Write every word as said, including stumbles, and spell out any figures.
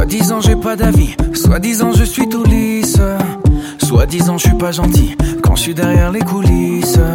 Soi-disant j'ai pas d'avis, soi-disant je suis tout lisse, soi-disant je suis pas gentil quand je suis derrière les coulisses.